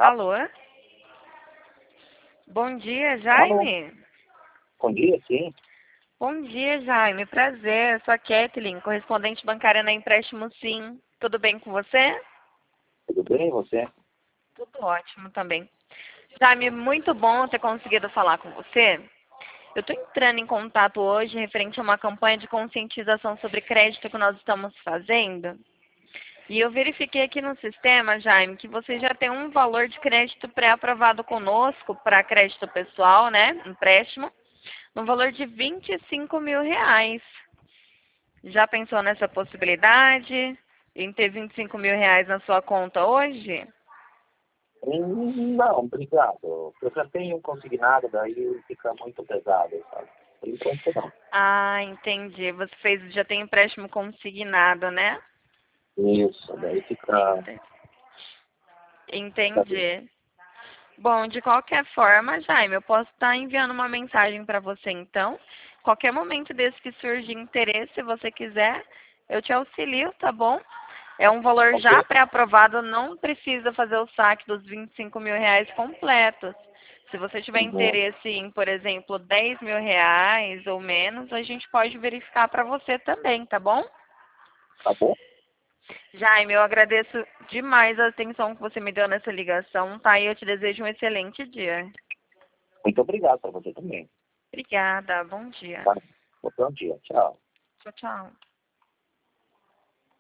Alô? Bom dia, Alô, Jaime. bom dia, sim. Bom dia, Jaime. Prazer. Sou a Kathleen, correspondente bancária na Empréstimo Sim. Tudo bem com você? Tudo bem, você? Tudo ótimo também. Jaime, muito bom ter conseguido falar com você. Eu estou entrando em contato hoje referente a uma campanha de conscientização sobre crédito que nós estamos fazendo. E eu verifiquei aqui no sistema, Jaime, que você já tem um valor de crédito pré-aprovado conosco para crédito pessoal, né? Empréstimo, no valor de R$ 25.000. Já pensou nessa possibilidade em ter R$ 25.000 na sua conta hoje? Não, obrigado. Eu já tenho consignado, daí fica muito pesado, sabe? Por enquanto, não. Ah, entendi. Você já tem empréstimo consignado, né? Isso, daí fica... Ente- Sabe? Entendi. Bom, de qualquer forma, Jaime, eu posso estar enviando uma mensagem para você então. Qualquer momento desse que surgir interesse, se você quiser, eu te auxilio, tá bom? É um valor Ok, já pré-aprovado, não precisa fazer o saque dos R$ 25.000 completos. Se você tiver uhum, interesse em, por exemplo, R$ 10.000 ou menos, a gente pode verificar para você também, tá bom? tá bom. Jaime, eu agradeço demais a atenção que você me deu nessa ligação, tá? E eu te desejo um excelente dia. Muito obrigado para você também. Obrigada, bom dia. Tá? Bom dia, tchau. Tchau, tchau.